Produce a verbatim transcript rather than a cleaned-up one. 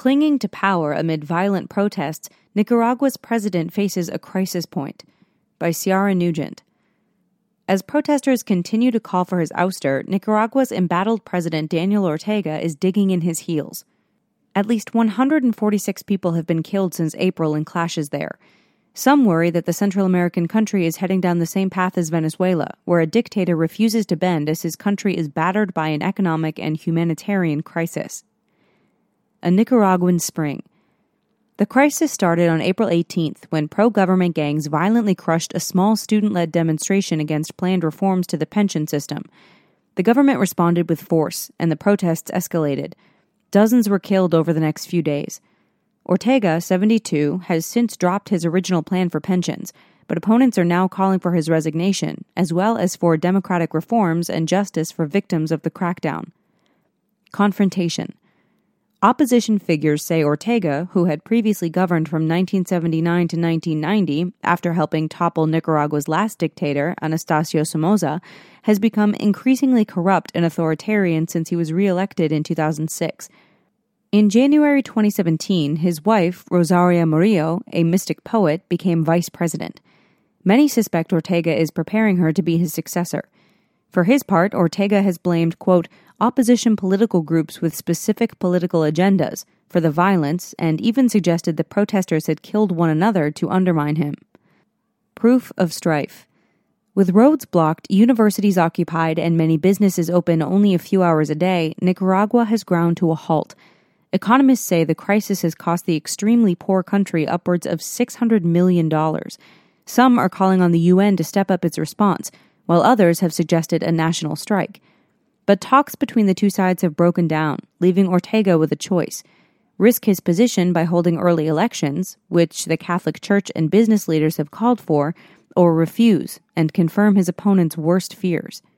Clinging to power amid violent protests, Nicaragua's president faces a crisis point, by Ciara Nugent. As protesters continue to call for his ouster, Nicaragua's embattled president Daniel Ortega is digging in his heels. At least one hundred forty-six people have been killed since April in clashes there. Some worry that the Central American country is heading down the same path as Venezuela, where a dictator refuses to bend as his country is battered by an economic and humanitarian crisis. A Nicaraguan spring. The crisis started on April eighteenth when pro-government gangs violently crushed a small student-led demonstration against planned reforms to the pension system. The government responded with force, and the protests escalated. Dozens were killed over the next few days. Ortega, seventy-two, has since dropped his original plan for pensions, but opponents are now calling for his resignation, as well as for democratic reforms and justice for victims of the crackdown. Confrontation. Opposition figures say Ortega, who had previously governed from nineteen seventy-nine to nineteen ninety, after helping topple Nicaragua's last dictator, Anastasio Somoza, has become increasingly corrupt and authoritarian since he was re-elected in two thousand six. In January twenty seventeen, his wife, Rosaria Murillo, a mystic poet, became vice president. Many suspect Ortega is preparing her to be his successor. For his part, Ortega has blamed, quote, opposition political groups with specific political agendas for the violence and even suggested the protesters had killed one another to undermine him. Proof of strife. With roads blocked, universities occupied, and many businesses open only a few hours a day, Nicaragua has ground to a halt. Economists say the crisis has cost the extremely poor country upwards of six hundred million dollars. Some are calling on the U N to step up its response, while others have suggested a national strike. But talks between the two sides have broken down, leaving Ortega with a choice. Risk his position by holding early elections, which the Catholic Church and business leaders have called for, or refuse and confirm his opponent's worst fears.